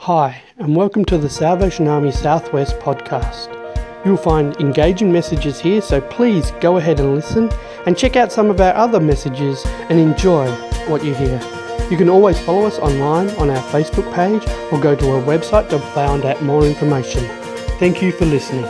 Hi, and welcome to the Salvation Army Southwest podcast. You'll find engaging messages here, so please go ahead and listen and check out some of our other messages and enjoy what you hear. You can always follow us online on our Facebook page or go to our website to find out more information. Thank you for listening.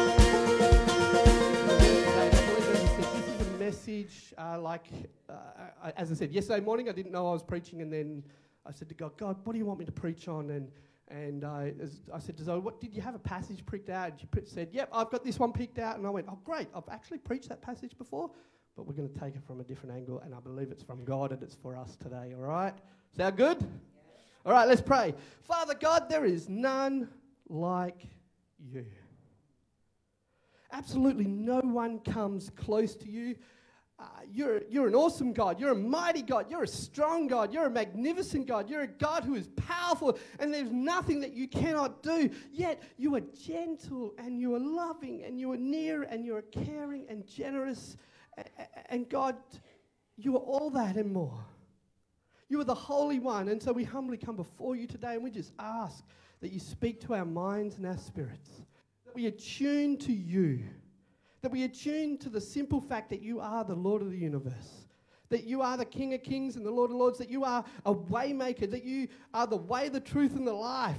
This is a message as I said, yesterday morning I didn't know I was preaching, and then I said to God, what do you want me to preach on? And I said to Zoe, what did you have a passage picked out? And she said, yep, I've got this one picked out. And I went, oh, great, I've actually preached that passage before, but we're going to take it from a different angle, and I believe it's from God and it's for us today, all right? Sound good? Yeah. All right, let's pray. Father God, there is none like you. Absolutely no one comes close to you. You're an awesome God. You're a mighty God. You're a strong God. You're a magnificent God. You're a God who is powerful, and there's nothing that you cannot do. Yet you are gentle, and you are loving, and you are near, and you are caring and generous. And God, you are all that and more. You are the Holy One, and so we humbly come before you today, and we just ask that you speak to our minds and our spirits, that we attune to you, that we attune to the simple fact that you are the Lord of the universe, that you are the King of Kings and the Lord of Lords, that you are a way maker, that you are the way, the truth, and the life.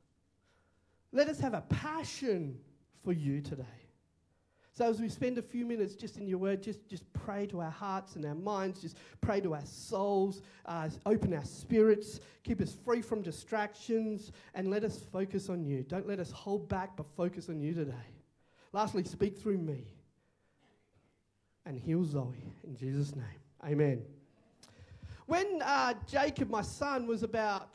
Let us have a passion for you today. So as we spend a few minutes just in your word, just pray to our hearts and our minds, just pray to our souls, open our spirits, keep us free from distractions, and let us focus on you. Don't let us hold back, but focus on you today. Lastly, speak through me and heal Zoe in Jesus' name. Amen. When Jacob, my son, was about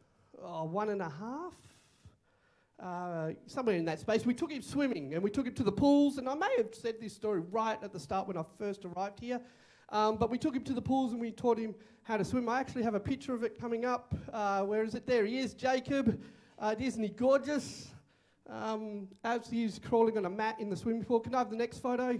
1.5, somewhere in that space, we took him swimming and we took him to the pools. And I may have said this story right at the start when I first arrived here. But we took him to the pools and we taught him how to swim. I actually have a picture of it coming up. Where is it? There he is, Jacob. Isn't he gorgeous? As he's crawling on a mat in the swimming pool. Can I have the next photo?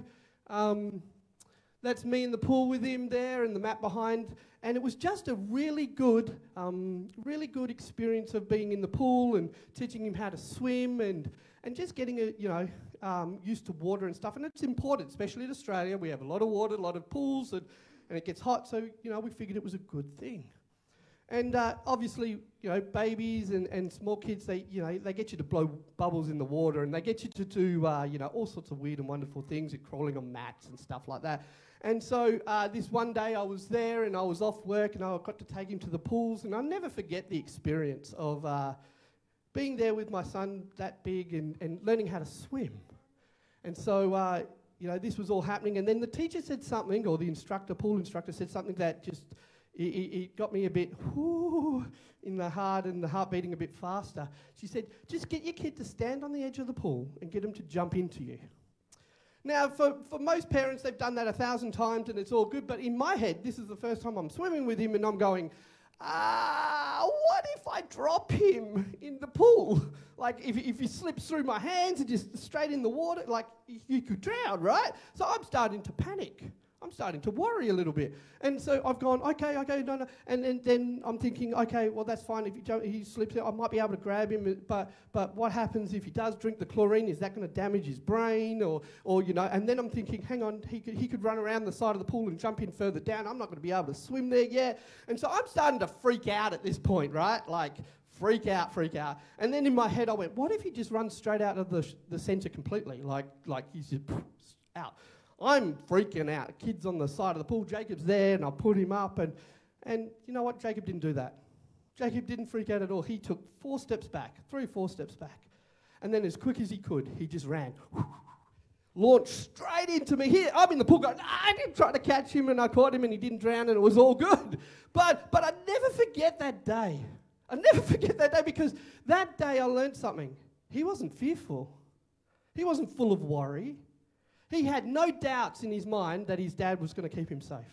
That's me in the pool with him there and the mat behind. And it was just a really good experience of being in the pool and teaching him how to swim and just getting used to water and stuff. And it's important, especially in Australia. We have a lot of water, a lot of pools, and it gets hot. So, we figured it was a good thing. And obviously, babies and small kids, they get you to blow bubbles in the water, and they get you to do, all sorts of weird and wonderful things, and crawling on mats and stuff like that. And so this one day I was there, and I was off work, and I got to take him to the pools, and I'll never forget the experience of being there with my son that big and learning how to swim. And so, this was all happening, and then the teacher said something, or the pool instructor said something that just... It got me a bit in the heart and the heart beating a bit faster. She said, just get your kid to stand on the edge of the pool and get him to jump into you. Now, for most parents, they've done that 1,000 times and it's all good. But in my head, this is the first time I'm swimming with him and I'm going, what if I drop him in the pool? Like, if he slips through my hands and just straight in the water, like, you could drown, right? So I'm starting to panic. I'm starting to worry a little bit. And so I've gone, okay, no. And then I'm thinking, okay, well, that's fine. If he slips out, I might be able to grab him. But what happens if he does drink the chlorine? Is that going to damage his brain? Or and then I'm thinking, hang on, he could run around the side of the pool and jump in further down. I'm not going to be able to swim there yet. And so I'm starting to freak out at this point, right? Like, freak out. And then in my head, I went, what if he just runs straight out of the centre completely? Like he's just out. I'm freaking out. Kid's on the side of the pool. Jacob's there, and I put him up. And you know what? Jacob didn't do that. Jacob didn't freak out at all. He took 4 steps back, 4 steps back. And then as quick as he could, he just ran. Launched straight into me. Here, I'm in the pool going, I didn't try to catch him, and I caught him, and he didn't drown, and it was all good. But I never forget that day. Because that day I learned something. He wasn't fearful. He wasn't full of worry. He had no doubts in his mind that his dad was going to keep him safe.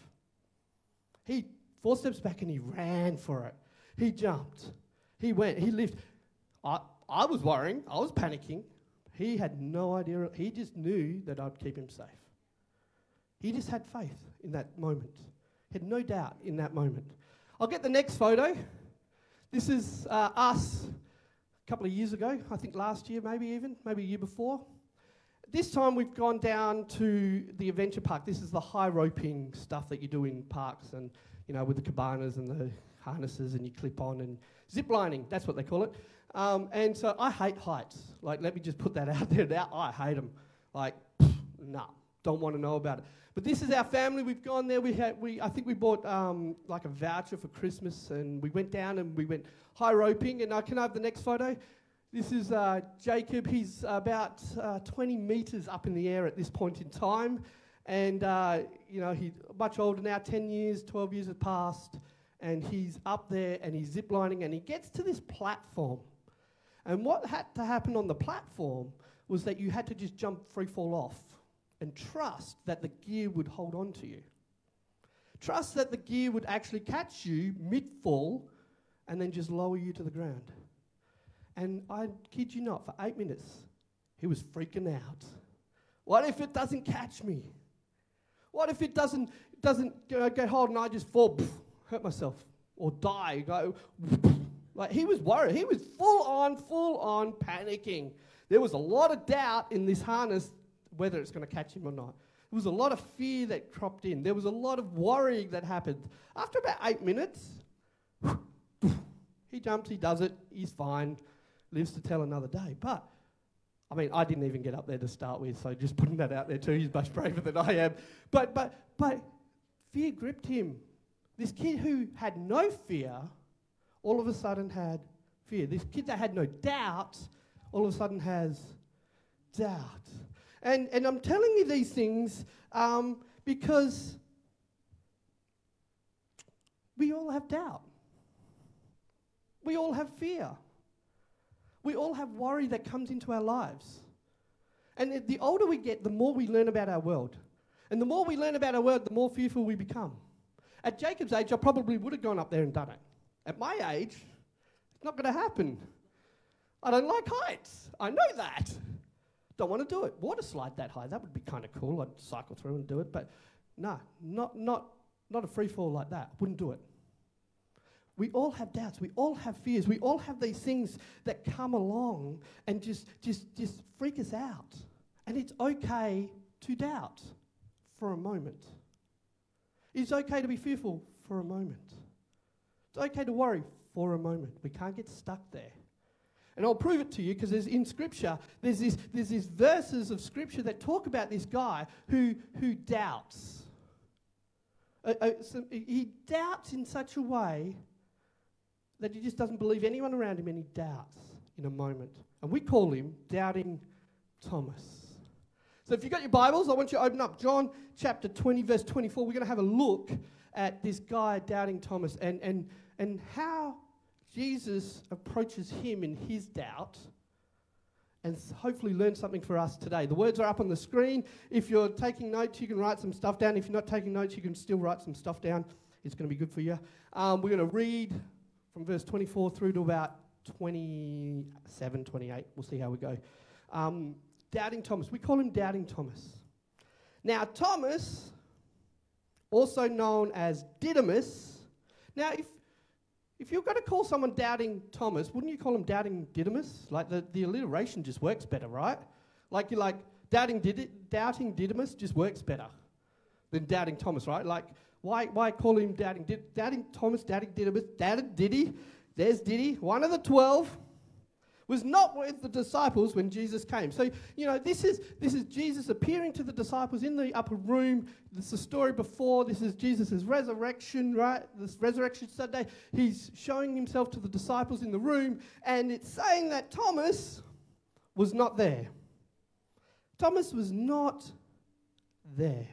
He 4 steps back and he ran for it. He jumped. He went. He lived. I was worrying. I was panicking. He had no idea. He just knew that I'd keep him safe. He just had faith in that moment. He had no doubt in that moment. I'll get the next photo. This is us a couple of years ago, I think last year maybe a year before. This time we've gone down to the adventure park. This is the high roping stuff that you do in parks and, you know, with the cabanas and the harnesses and you clip on and zip lining, that's what they call it. And so I hate heights. Like, let me just put that out there now. I hate them. Like, nah, don't want to know about it. But this is our family. We've gone there. I think we bought like a voucher for Christmas, and we went down and we went high roping. And I can have the next photo. This is Jacob. He's about 20 metres up in the air at this point in time. And, you know, he's much older now, 10 years, 12 years have passed. And he's up there and he's ziplining and he gets to this platform. And what had to happen on the platform was that you had to just jump free fall off and trust that the gear would hold on to you. Trust that the gear would actually catch you mid-fall and then just lower you to the ground. And I kid you not, for 8 minutes, he was freaking out. What if it doesn't catch me? What if it doesn't get hold and I just fall, hurt myself, or die? Go, like, he was worried. He was full on panicking. There was a lot of doubt in this harness whether it's going to catch him or not. There was a lot of fear that cropped in. There was a lot of worrying that happened. After about 8 minutes, he jumps, he does it, he's fine, lives to tell another day. But, I mean, I didn't even get up there to start with, so just putting that out there too, he's much braver than I am. But fear gripped him. This kid who had no fear, all of a sudden had fear. This kid that had no doubt, all of a sudden has doubt. And I'm telling you these things because we all have doubt. We all have fear. We all have worry that comes into our lives. And the older we get, the more we learn about our world. And the more we learn about our world, the more fearful we become. At Jacob's age, I probably would have gone up there and done it. At my age, it's not going to happen. I don't like heights. I know that. Don't want to do it. Water slide that high, that would be kind of cool. I'd cycle through and do it, but no, not a free fall like that. Wouldn't do it. We all have doubts. We all have fears. We all have these things that come along and just freak us out. And it's okay to doubt for a moment. It's okay to be fearful for a moment. It's okay to worry for a moment. We can't get stuck there. And I'll prove it to you because in Scripture, there's these verses of Scripture that talk about this guy who doubts. He doubts in such a way that he just doesn't believe anyone around him, and he doubts in a moment. And we call him Doubting Thomas. So if you've got your Bibles, I want you to open up John chapter 20, verse 24. We're going to have a look at this guy, Doubting Thomas, and how Jesus approaches him in his doubt and hopefully learn something for us today. The words are up on the screen. If you're taking notes, you can write some stuff down. If you're not taking notes, you can still write some stuff down. It's going to be good for you. We're going to read from verse 24 through to about 27, 28. We'll see how we go. Doubting Thomas. We call him Doubting Thomas. Now, Thomas, also known as Didymus. Now, if you're going to call someone Doubting Thomas, wouldn't you call him Doubting Didymus? Like, the alliteration just works better, right? Like, you're like, Doubting Didymus just works better than Doubting Thomas, right? Like, why call him Doubting Thomas, Doubting Didymus, Doubting Diddy? There's Diddy, one of the 12. Was not with the disciples when Jesus came. So, you know, this is Jesus appearing to the disciples in the upper room. This is the story before. This is Jesus' resurrection, right? This resurrection Sunday. He's showing himself to the disciples in the room, and it's saying that Thomas was not there. Thomas was not there.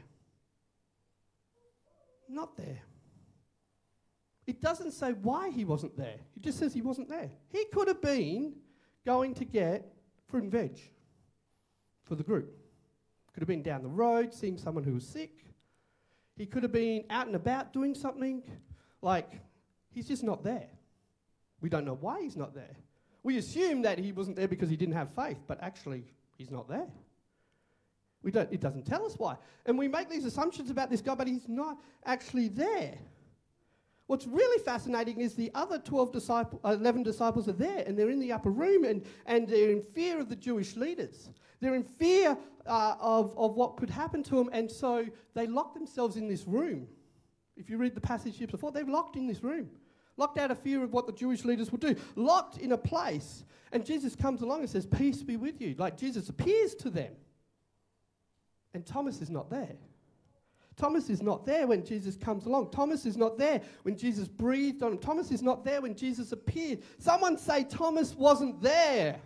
Not there. It doesn't say why he wasn't there. It just says he wasn't there. He could have been going to get fruit and veg for the group. Could have been down the road, seeing someone who was sick. He could have been out and about doing something. Like, he's just not there. We don't know why he's not there. We assume that he wasn't there because he didn't have faith, but actually, he's not there. It doesn't tell us why. And we make these assumptions about this guy, but he's not actually there. What's really fascinating is the other 11 disciples are there, and they're in the upper room, and they're in fear of the Jewish leaders. They're in fear of what could happen to them, and so they lock themselves in this room. If you read the passage here before, they're locked in this room, locked out of fear of what the Jewish leaders would do, locked in a place. And Jesus comes along and says, "Peace be with you." Like Jesus appears to them. And Thomas is not there. Thomas is not there when Jesus comes along. Thomas is not there when Jesus breathed on him. Thomas is not there when Jesus appeared. Someone say Thomas wasn't there.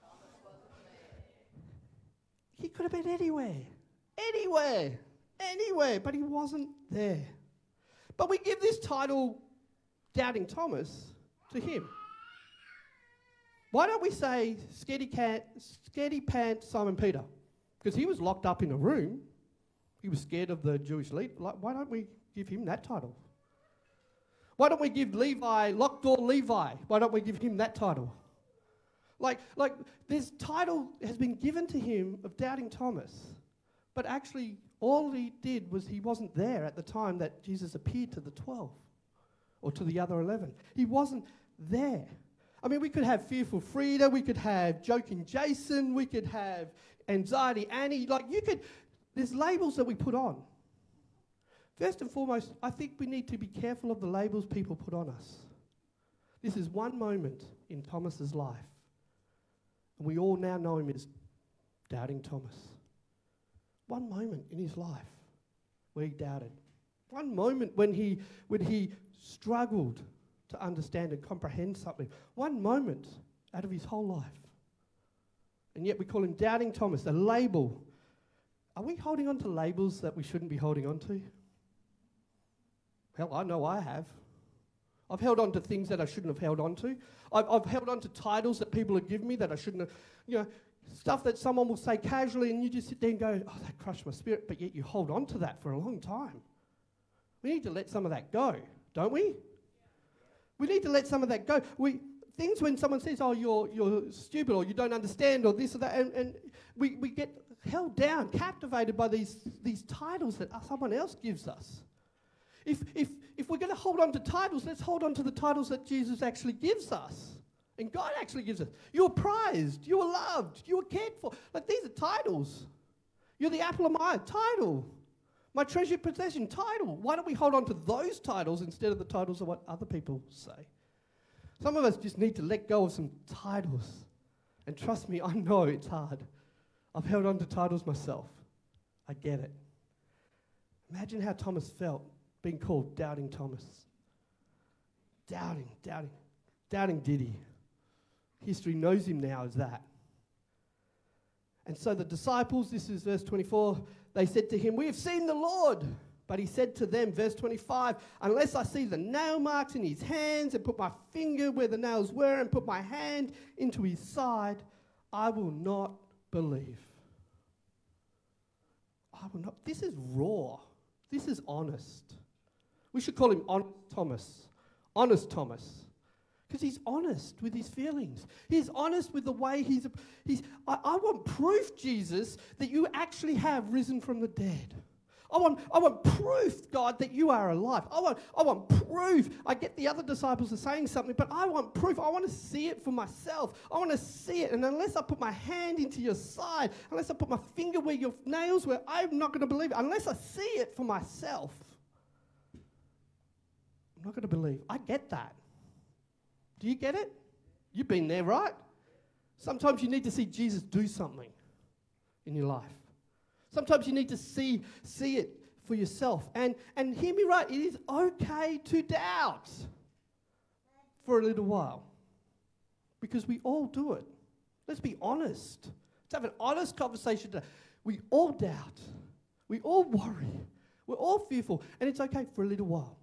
He could have been anywhere, but he wasn't there. But we give this title, Doubting Thomas, to him. Why don't we say scaredy pants Simon Peter? Because he was locked up in a room. He was scared of the Jewish leader. Like, why don't we give him that title? Why don't we give Levi, locked door Levi? Why don't we give him that title? Like this title has been given to him of Doubting Thomas. But actually, all he did was he wasn't there at the time that Jesus appeared to the 12 or to the other 11. He wasn't there. I mean, we could have Fearful Frida, we could have Joking Jason, we could have Anxiety Annie. There's labels that we put on. First and foremost, I think we need to be careful of the labels people put on us. This is one moment in Thomas's life. And we all now know him as Doubting Thomas. One moment in his life where he doubted. One moment when he struggled to understand and comprehend something. One moment out of his whole life. And yet we call him Doubting Thomas, a label. Are we holding on to labels that we shouldn't be holding on to? Hell, I know I have. I've held on to things that I shouldn't have held on to. I've held on to titles that people have given me that I shouldn't have, stuff that someone will say casually and you just sit there and go, "Oh, that crushed my spirit," but yet you hold on to that for a long time. We need to let some of that go, don't we? We need to let some of that go. Things when someone says, "Oh, you're stupid," or "You don't understand," or this or that, and we get held down, captivated by these titles that someone else gives us. If we're going to hold on to titles, let's hold on to the titles that Jesus actually gives us. And God actually gives us. You're prized, you are loved, you are cared for. Like, these are titles. You're the apple of my eye, title. My treasured possession, title. Why don't we hold on to those titles instead of the titles of what other people say? Some of us just need to let go of some titles. And trust me, I know it's hard. I've held on to titles myself. I get it. Imagine how Thomas felt being called Doubting Thomas. Doubting Diddy. History knows him now as that. And so the disciples, this is verse 24, they said to him, "We have seen the Lord." But he said to them, verse 25, "Unless I see the nail marks in his hands and put my finger where the nails were and put my hand into his side, I will not believe." I will not. This is raw. This is honest. We should call him Honest Thomas. Honest Thomas. Because he's honest with his feelings. He's honest with the way he's I want proof, Jesus, that you actually have risen from the dead. I want proof, God, that you are alive. I want proof. I get the other disciples are saying something, but I want proof. I want to see it for myself. I want to see it. And unless I put my hand into your side, unless I put my finger where your nails were, I'm not going to believe it. Unless I see it for myself, I'm not going to believe. I get that. Do you get it? You've been there, right? Sometimes you need to see Jesus do something in your life. Sometimes you need to see it for yourself. And hear me right, it is okay to doubt for a little while. Because we all do it. Let's be honest. Let's have an honest conversation today. We all doubt. We all worry. We're all fearful. And it's okay for a little while.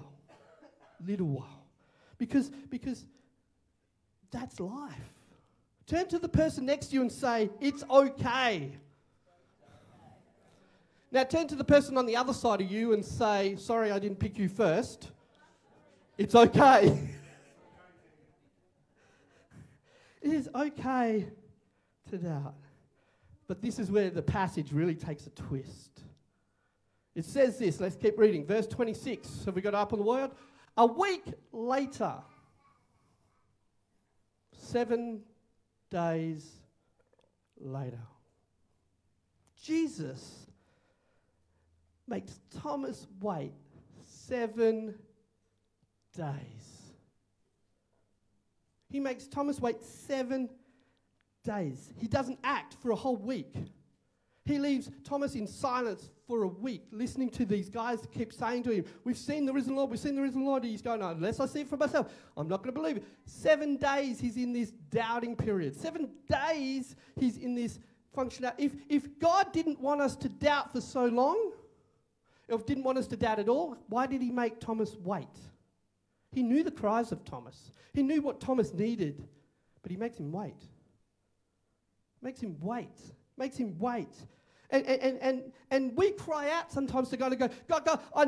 Because that's life. Turn to the person next to you and say, "It's okay." Now turn to the person on the other side of you and say, "Sorry, I didn't pick you first. It's okay." It is okay to doubt. But this is where the passage really takes a twist. It says this, let's keep reading. Verse 26, have we got it up on the word? A week later, 7 days later, Jesus makes Thomas wait 7 days. He makes Thomas wait 7 days. He doesn't act for a whole week. He leaves Thomas in silence for a week, listening to these guys keep saying to him, we've seen the risen Lord, we've seen the risen Lord. He's going, no, unless I see it for myself, I'm not going to believe it. 7 days he's in this doubting period. 7 days he's in this function. If God didn't want us to doubt for so long, or didn't want us to doubt at all, why did he make Thomas wait? He knew the cries of Thomas. He knew what Thomas needed, but he makes him wait. Makes him wait. Makes him wait. And we cry out sometimes to God and go, God, I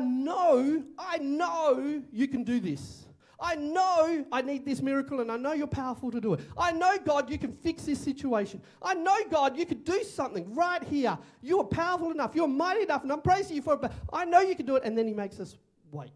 know you can do this. I know I need this miracle and I know you're powerful to do it. I know, God, you can fix this situation. I know, God, you could do something right here. You are powerful enough. You're mighty enough and I'm praising you for it, but I know you can do it. And then he makes us wait.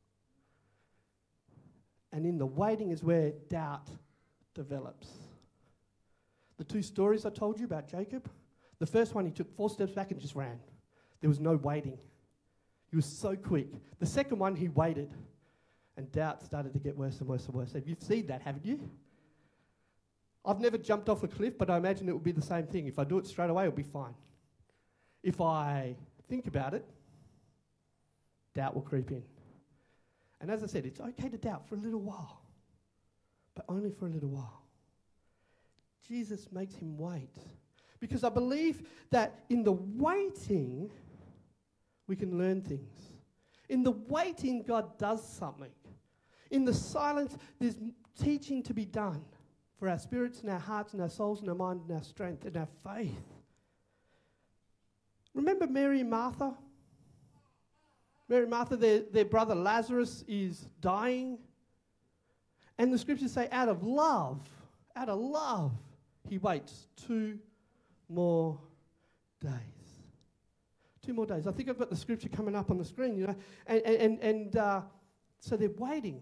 And in the waiting is where doubt develops. The 2 stories I told you about Jacob, the first one, he took 4 steps back and just ran. There was no waiting. He was so quick. The second one, he waited. And doubt started to get worse and worse and worse. You've seen that, haven't you? I've never jumped off a cliff, but I imagine it would be the same thing. If I do it straight away, it'll be fine. If I think about it, doubt will creep in. And as I said, it's okay to doubt for a little while, but only for a little while. Jesus makes him wait. Because I believe that in the waiting, we can learn things. In the waiting, God does something. In the silence, there's teaching to be done for our spirits and our hearts and our souls and our mind and our strength and our faith. Remember Mary and Martha? Mary and Martha, their brother Lazarus is dying. And the scriptures say out of love, he waits 2 more days. 2 more days. I think I've got the scripture coming up on the screen, you know. And so they're waiting.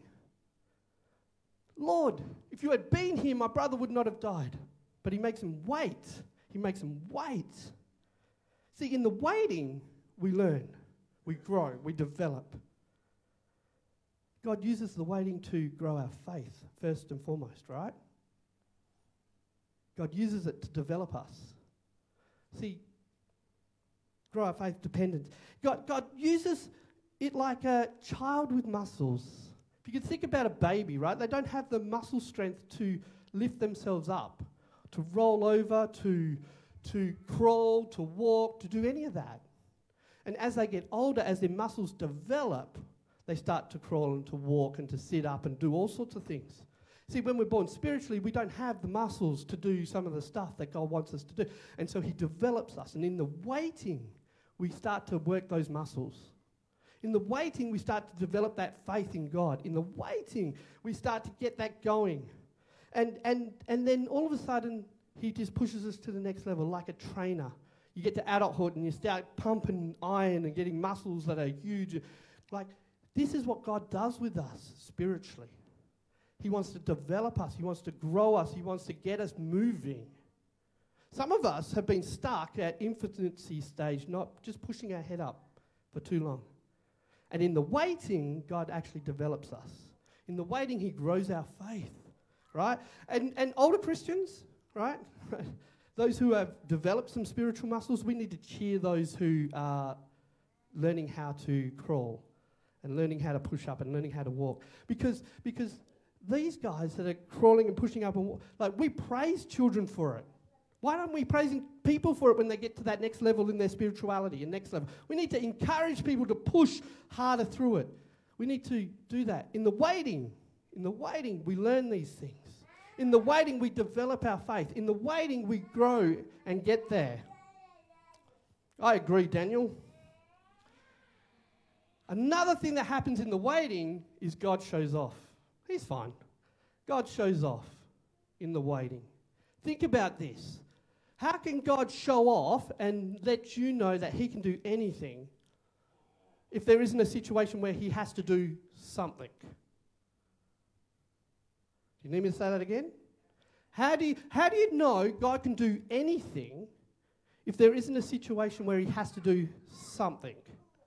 Lord, if you had been here, my brother would not have died. But he makes him wait. He makes him wait. See, in the waiting, we learn, we grow, we develop. God uses the waiting to grow our faith, first and foremost, right? God uses it to develop us. See, grow our faith dependence. God uses it like a child with muscles. If you could think about a baby, right? They don't have the muscle strength to lift themselves up, to roll over, to crawl, to walk, to do any of that. And as they get older, as their muscles develop, they start to crawl and to walk and to sit up and do all sorts of things. See, when we're born spiritually, we don't have the muscles to do some of the stuff that God wants us to do. And so he develops us. And in the waiting, we start to work those muscles. In the waiting, we start to develop that faith in God. In the waiting, we start to get that going. And then all of a sudden, he just pushes us to the next level like a trainer. You get to adulthood and you start pumping iron and getting muscles that are huge. Like, this is what God does with us spiritually. He wants to develop us. He wants to grow us. He wants to get us moving. Some of us have been stuck at infancy stage, not just pushing our head up for too long. And in the waiting, God actually develops us. In the waiting, he grows our faith, right? And older Christians, right? Those who have developed some spiritual muscles, we need to cheer those who are learning how to crawl and learning how to push up and learning how to walk. Because these guys that are crawling and pushing up, and we praise children for it. Why aren't we praising people for it when they get to that next level in their spirituality and next level? We need to encourage people to push harder through it. We need to do that. In the waiting, we learn these things. In the waiting, we develop our faith. In the waiting, we grow and get there. I agree, Daniel. Another thing that happens in the waiting is God shows off. He's fine. God shows off in the waiting. Think about this. How can God show off and let you know that he can do anything if there isn't a situation where he has to do something? Do you need me to say that again? How do you know God can do anything if there isn't a situation where he has to do something?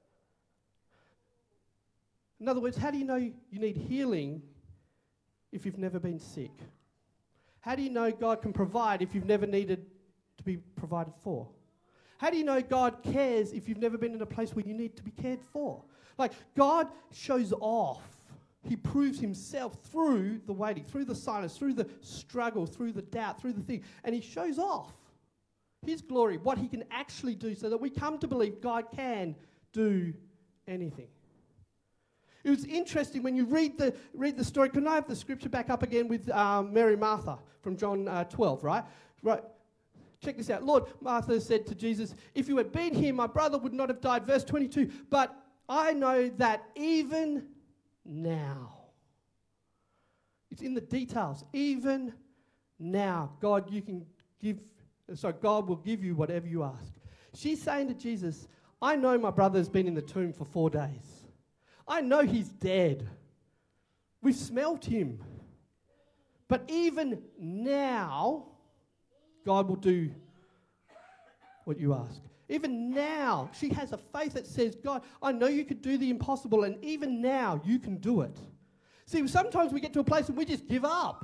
In other words, how do you know you need healing if you've never been sick? How do you know God can provide if you've never needed to be provided for? How do you know God cares if you've never been in a place where you need to be cared for? Like, God shows off. He proves himself through the waiting, through the silence, through the struggle, through the doubt, through the thing. And he shows off his glory, what he can actually do, so that we come to believe God can do anything. It was interesting when you read the story. Can I have the scripture back up again with Mary and Martha from John 12, right? Right. Check this out. Lord, Martha said to Jesus, if you had been here, my brother would not have died. Verse 22, but I know that even now, it's in the details, even now, God will give you whatever you ask. She's saying to Jesus, I know my brother's been in the tomb for 4 days. I know he's dead. We've smelt him. But even now, God will do what you ask. Even now, she has a faith that says, God, I know you could do the impossible, and even now, you can do it. See, sometimes we get to a place and we just give up.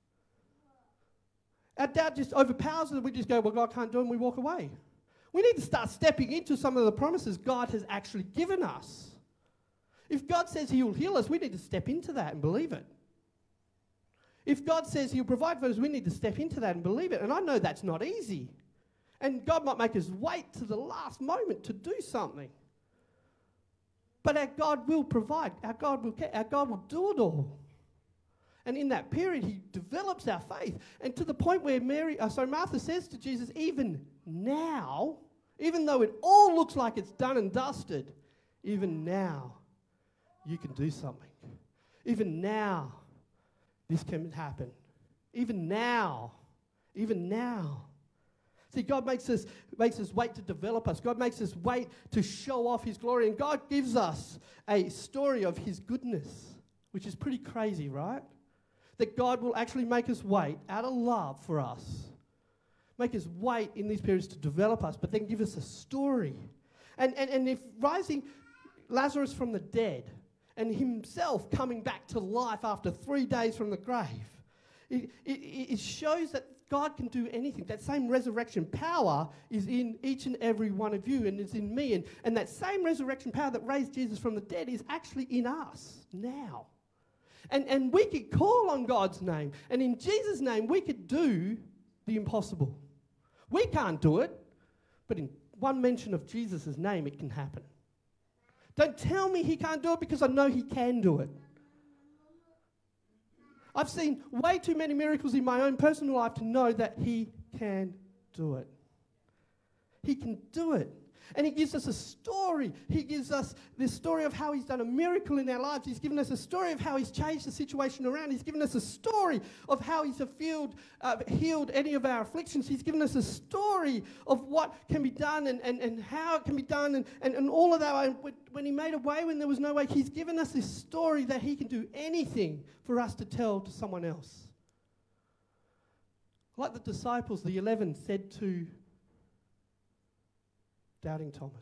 Our doubt just overpowers us, and we just go, well, God can't do it, and we walk away. We need to start stepping into some of the promises God has actually given us. If God says he will heal us, we need to step into that and believe it. If God says he'll provide for us, we need to step into that and believe it. And I know that's not easy. And God might make us wait to the last moment to do something. But our God will provide. Our God will care. Our God will do it all. And in that period, he develops our faith. And to the point where Martha says to Jesus, even now, even though it all looks like it's done and dusted, even now, you can do something. Even now, this can happen. Even now. See, God makes us wait to develop us. God makes us wait to show off his glory. And God gives us a story of his goodness, which is pretty crazy, right? That God will actually make us wait out of love for us. Make us wait in these periods to develop us, but then give us a story. And if rising Lazarus from the dead and himself coming back to life after 3 days from the grave, it shows that God can do anything. That same resurrection power is in each and every one of you, and it's in me. And that same resurrection power that raised Jesus from the dead is actually in us now. And we could call on God's name, and in Jesus' name we could do the impossible. We can't do it, but in one mention of Jesus' name it can happen. Don't tell me he can't do it, because I know he can do it. I've seen way too many miracles in my own personal life to know that he can do it. He can do it. And he gives us a story. He gives us this story of how he's done a miracle in our lives. He's given us a story of how he's changed the situation around. He's given us a story of how he's healed any of our afflictions. He's given us a story of what can be done and how it can be done and all of that. When he made a way when there was no way, he's given us this story that he can do anything for us to tell to someone else. Like the disciples, the 11 said to doubting Thomas.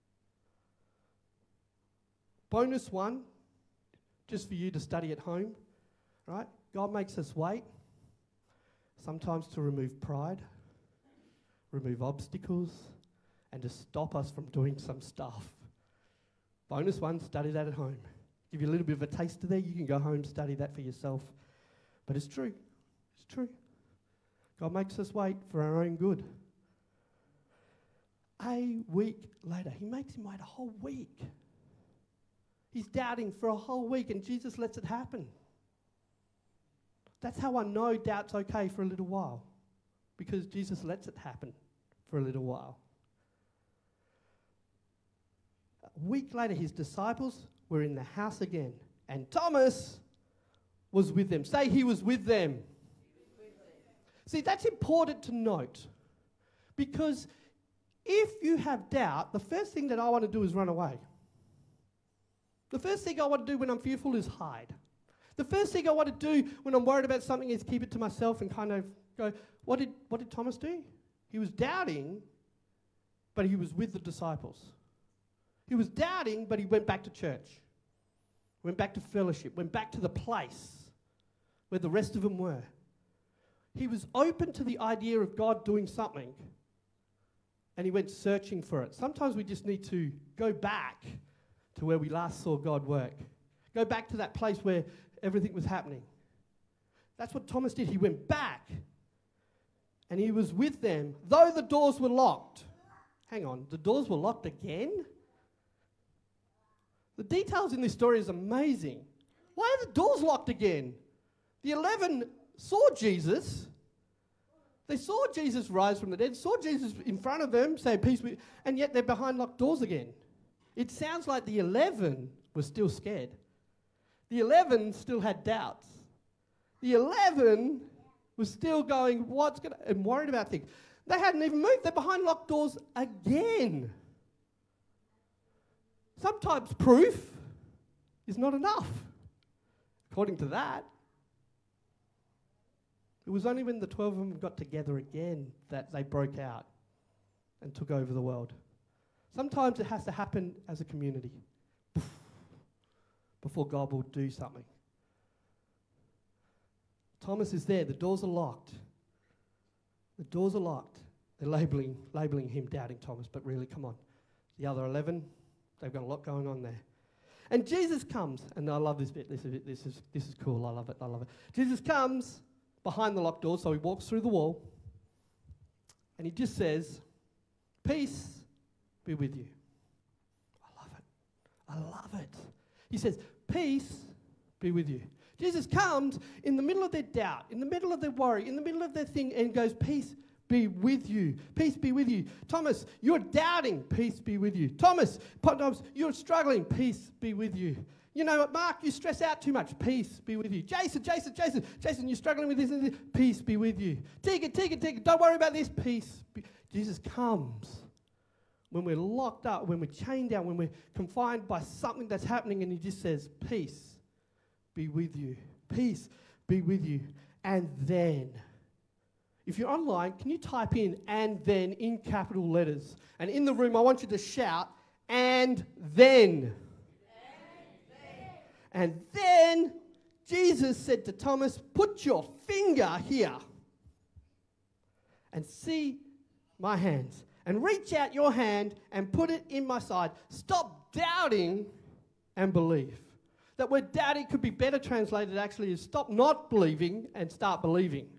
Bonus one, just for you to study at home, right? God makes us wait, sometimes to remove pride, remove obstacles, and to stop us from doing some stuff. Bonus one, study that at home. Give you a little bit of a taste of there. You can go home, study that for yourself. But it's true. It's true. God makes us wait for our own good. A week later, he makes him wait a whole week. He's doubting for a whole week, and Jesus lets it happen. That's how I know doubt's okay for a little while, because Jesus lets it happen for a little while. A week later, his disciples were in the house again, and Thomas was with them. Say he was with them. See, that's important to note, because if you have doubt, the first thing that I want to do is run away. The first thing I want to do when I'm fearful is hide. The first thing I want to do when I'm worried about something is keep it to myself and kind of go, what did Thomas do? He was doubting, but he was with the disciples. He was doubting, but he went back to church, went back to fellowship, went back to the place where the rest of them were. He was open to the idea of God doing something, and he went searching for it. Sometimes we just need to go back to where we last saw God work. Go back to that place where everything was happening. That's what Thomas did. He went back, and he was with them, though the doors were locked. Hang on, the doors were locked again? The details in this story is amazing. Why are the doors locked again? The 11 saw Jesus. They saw Jesus rise from the dead, saw Jesus in front of them, say peace with, and yet they're behind locked doors again. It sounds like the 11 were still scared. The 11 still had doubts. The 11 was still going, and worried about things. They hadn't even moved. They're behind locked doors again. Sometimes proof is not enough, according to that. It was only when the 12 of them got together again that they broke out and took over the world. Sometimes it has to happen as a community before God will do something. Thomas is there. The doors are locked. The doors are locked. They're labeling him doubting Thomas, but really, come on. The other 11, they've got a lot going on there. And Jesus comes, and I love this bit. This is cool. I love it. Jesus comes behind the locked door, so he walks through the wall, and he just says, "Peace be with you." I love it. He says, "Peace be with you." Jesus comes in the middle of their doubt, in the middle of their worry, in the middle of their thing, and goes, "Peace be with you. Peace be with you." Thomas, you're doubting. Peace be with you. Thomas, you're struggling. Peace be with you. You know what, Mark, you stress out too much. Peace be with you. Jason, you're struggling with this and this. Peace be with you. Tigger, don't worry about this. Peace be. Jesus comes when we're locked up, when we're chained down, when we're confined by something that's happening, and he just says, "Peace be with you. Peace be with you." And then, if you're online, can you type in "and then" in capital letters? And in the room, I want you to shout, "And then." And then Jesus said to Thomas, "Put your finger here and see my hands. And reach out your hand and put it in my side. Stop doubting and believe." That word doubting could be better translated actually as stop not believing and start believing.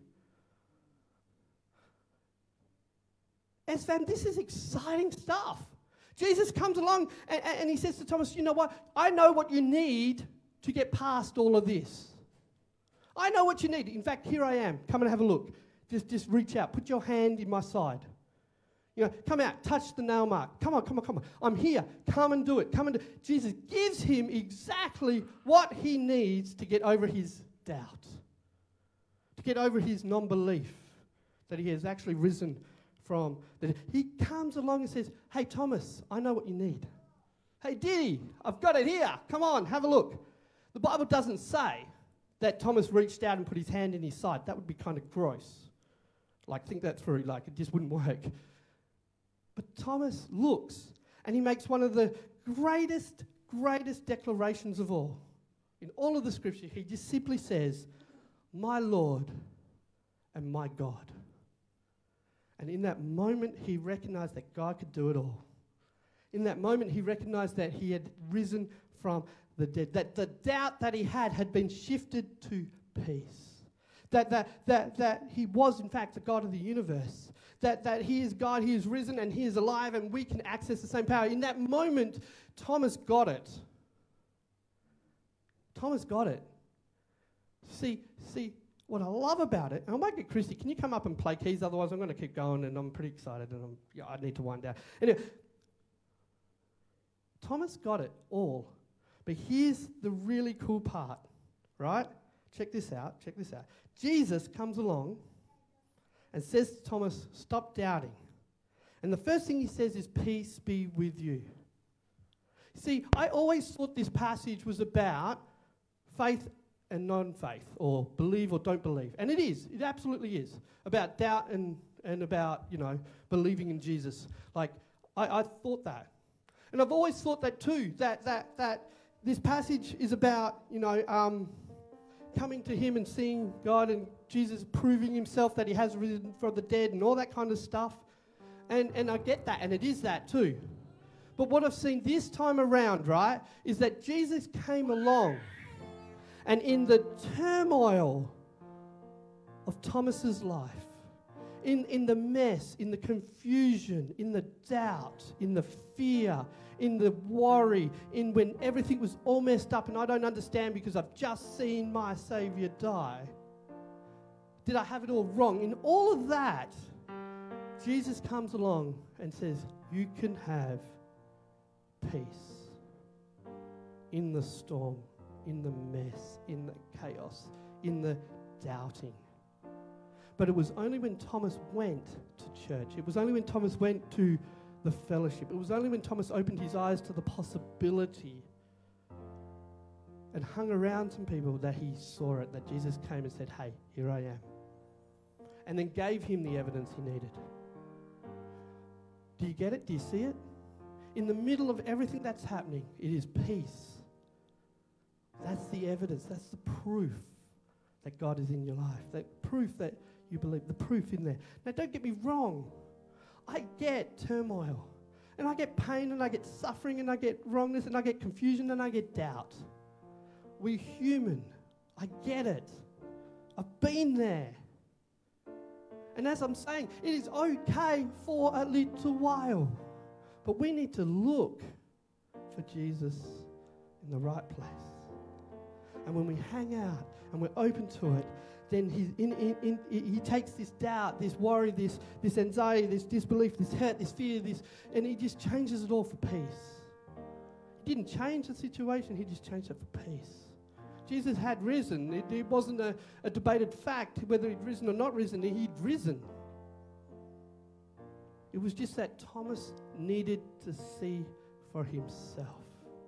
And fam, this is exciting stuff. Jesus comes along and he says to Thomas, "You know what? I know what you need to get past all of this. I know what you need. In fact, here I am. Come and have a look. Just reach out. Put your hand in my side. You know, come out. Touch the nail mark. Come on. I'm here. Come and do it. Jesus gives him exactly what he needs to get over his doubt, to get over his non-belief that he has actually risen from. That he comes along and says, "Hey, Thomas, I know what you need. Hey, Diddy, I've got it here. Come on, have a look." The Bible doesn't say that Thomas reached out and put his hand in his side. That would be kind of gross. Think that through. It just wouldn't work. But Thomas looks, and he makes one of the greatest declarations of all. In all of the scripture, he just simply says, "My Lord and my God." And in that moment, he recognized that God could do it all. In that moment, he recognized that he had risen from the dead, that the doubt that he had been shifted to peace, that he was, in fact, the God of the universe, that he is God, he is risen, and he is alive, and we can access the same power. In that moment, Thomas got it. Thomas got it. See, what I love about it, and I might get Christy, can you come up and play keys? Otherwise, I'm going to keep going, and I'm pretty excited, and I need to wind down. Anyway, Thomas got it all. But here's the really cool part, right? Check this out. Jesus comes along and says to Thomas, "Stop doubting." And the first thing he says is, "Peace be with you." See, I always thought this passage was about faith and non-faith, or believe or don't believe. And it is. It absolutely is. About doubt and about, believing in Jesus. Like, I thought that. And I've always thought that too, that this passage is about, coming to him and seeing God and Jesus proving himself that he has risen from the dead and all that kind of stuff. And I get that, and it is that too. But what I've seen this time around, right, is that Jesus came along, and in the turmoil of Thomas's life, in the mess, in the confusion, in the doubt, in the fear, in the worry, in when everything was all messed up and I don't understand because I've just seen my Saviour die. Did I have it all wrong? In all of that, Jesus comes along and says, you can have peace in the storm, in the mess, in the chaos, in the doubting. But it was only when Thomas went to church, it was only when Thomas went to the fellowship, it was only when Thomas opened his eyes to the possibility and hung around some people that he saw it, that Jesus came and said, hey, here I am. And then gave him the evidence he needed. Do you get it? Do you see it? In the middle of everything that's happening, it is peace. That's the evidence. That's the proof that God is in your life. That proof that you believe, the proof in there. Now, don't get me wrong. I get turmoil, and I get pain, and I get suffering, and I get wrongness, and I get confusion, and I get doubt. We're human. I get it. I've been there. And as I'm saying, it is okay for a little while. But we need to look for Jesus in the right place. And when we hang out and we're open to it, then he takes this doubt, this worry, this anxiety, this disbelief, this hurt, this fear, and he just changes it all for peace. He didn't change the situation, he just changed it for peace. Jesus had risen. It wasn't a debated fact whether he'd risen or not risen. He'd risen. It was just that Thomas needed to see for himself.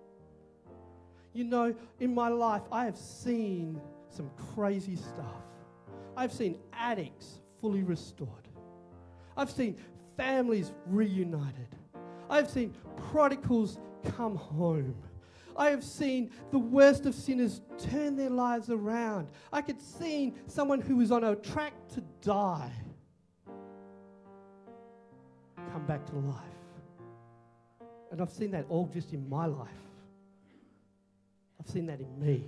In my life, I have seen some crazy stuff. I've seen addicts fully restored. I've seen families reunited. I've seen prodigals come home. I have seen the worst of sinners turn their lives around. I could see someone who was on a track to die come back to life. And I've seen that all just in my life. I've seen that in me.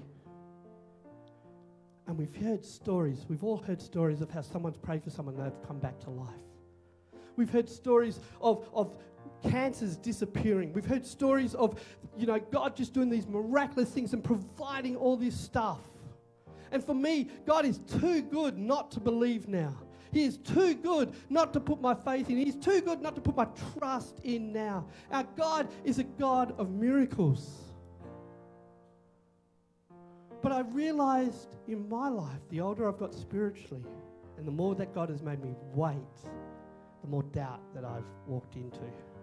And we've all heard stories of how someone's prayed for someone and they've come back to life. We've heard stories of cancers disappearing. We've heard stories of, God just doing these miraculous things and providing all this stuff. And for me, God is too good not to believe now. He is too good not to put my faith in. He's too good not to put my trust in now. Our God is a God of miracles. But I realized in my life, the older I've got spiritually, and the more that God has made me wait, the more doubt that I've walked into.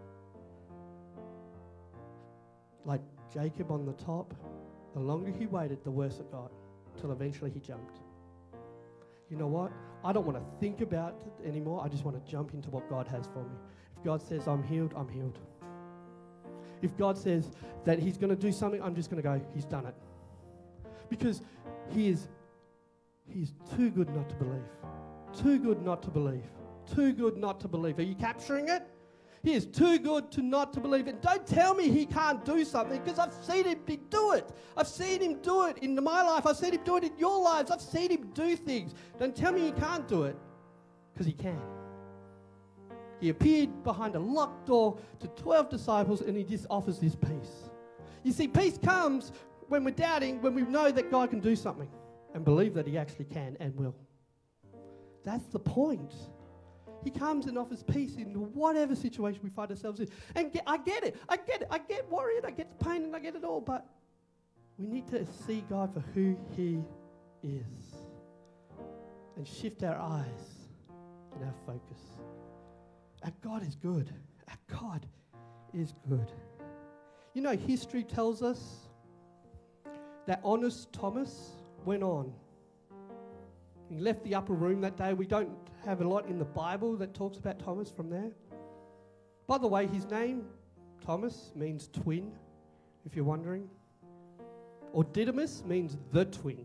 Like Jacob on the top, the longer he waited, the worse it got, till eventually he jumped. You know what? I don't want to think about it anymore. I just want to jump into what God has for me. If God says I'm healed, I'm healed. If God says that he's going to do something, I'm just going to go, he's done it. Because he's too good not to believe. Too good not to believe. Too good not to believe. Are you capturing it? He is too good not to believe it. Don't tell me he can't do something, because I've seen him do it. I've seen him do it in my life. I've seen him do it in your lives. I've seen him do things. Don't tell me he can't do it, because he can. He appeared behind a locked door to 12 disciples and he just offers this peace. You see, peace comes when we're doubting, when we know that God can do something and believe that he actually can and will. That's the point. He comes and offers peace in whatever situation we find ourselves in. And I get it. I get worried. I get the pain and I get it all. But we need to see God for who he is and shift our eyes and our focus. Our God is good. Our God is good. You know, history tells us that honest Thomas went on. He left the upper room that day. We don't have a lot in the Bible that talks about Thomas from there. By the way, his name, Thomas, means twin, if you're wondering. Or Didymus means the twin.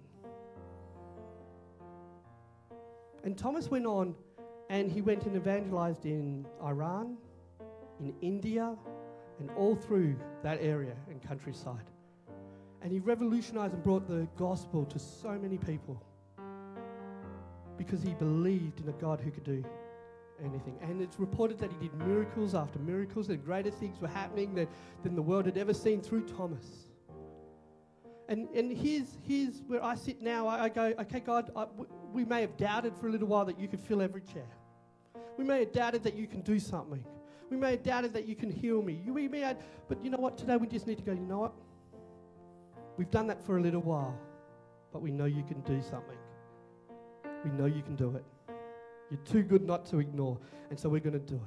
And Thomas went on and he went and evangelized in Iran, in India, and all through that area and countryside. And he revolutionized and brought the gospel to so many people because he believed in a God who could do anything. And it's reported that he did miracles after miracles, and greater things were happening than the world had ever seen through Thomas. And here's where I sit now. I go, okay, God, we may have doubted for a little while that you could fill every chair. We may have doubted that you can do something. We may have doubted that you can heal me. But you know what? Today we just need to go, you know what? We've done that for a little while, but we know you can do something. We know you can do it. You're too good not to ignore, and so we're going to do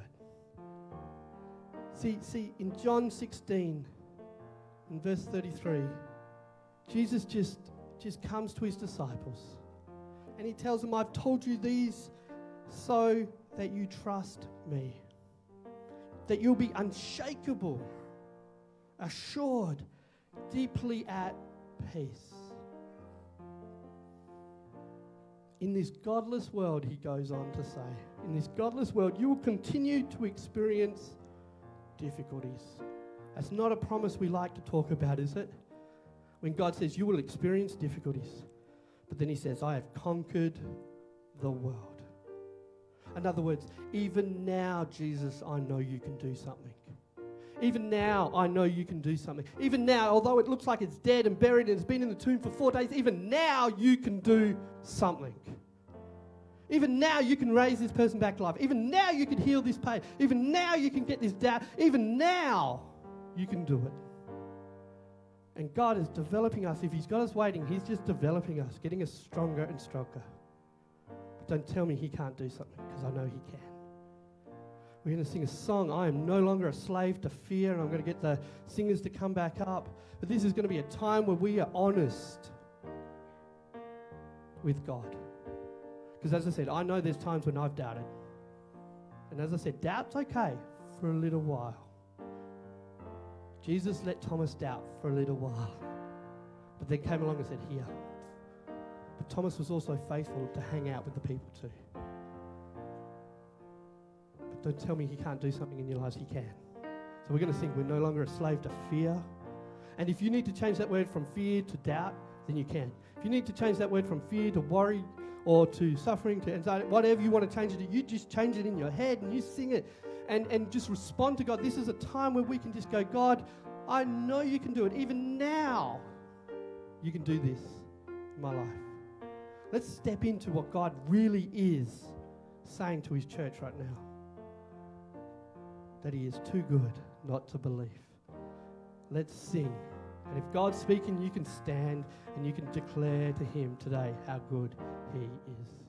it. See, in John 16, in verse 33, Jesus just comes to his disciples, and he tells them, I've told you these so that you trust me, that you'll be unshakable, assured, deeply at peace. In this godless world, he goes on to say, in this godless world, you will continue to experience difficulties. That's not a promise we like to talk about, is it? When God says you will experience difficulties. But then he says, I have conquered the world. In other words, even now, Jesus, I know you can do something. Even now, I know you can do something. Even now, although it looks like it's dead and buried and it's been in the tomb for 4 days, even now you can do something. Even now you can raise this person back to life. Even now you can heal this pain. Even now you can get this doubt. Even now you can do it. And God is developing us. If he's got us waiting, he's just developing us, getting us stronger and stronger. But don't tell me he can't do something, because I know he can. We're going to sing a song, I am no longer a slave to fear, and I'm going to get the singers to come back up. But this is going to be a time where we are honest with God. Because as I said, I know there's times when I've doubted. And as I said, doubt's okay for a little while. Jesus let Thomas doubt for a little while, but then came along and said, here. But Thomas was also faithful to hang out with the people too. But don't tell me he can't do something in your lives, he can. So we're going to sing, we're no longer a slave to fear. And if you need to change that word from fear to doubt, then you can. If you need to change that word from fear to worry or to suffering to anxiety, whatever you want to change it to, you just change it in your head and you sing it. And just respond to God. This is a time where we can just go, God, I know you can do it. Even now, you can do this in my life. Let's step into what God really is saying to his church right now. That he is too good not to believe. Let's sing. And if God's speaking, you can stand and you can declare to him today how good he is.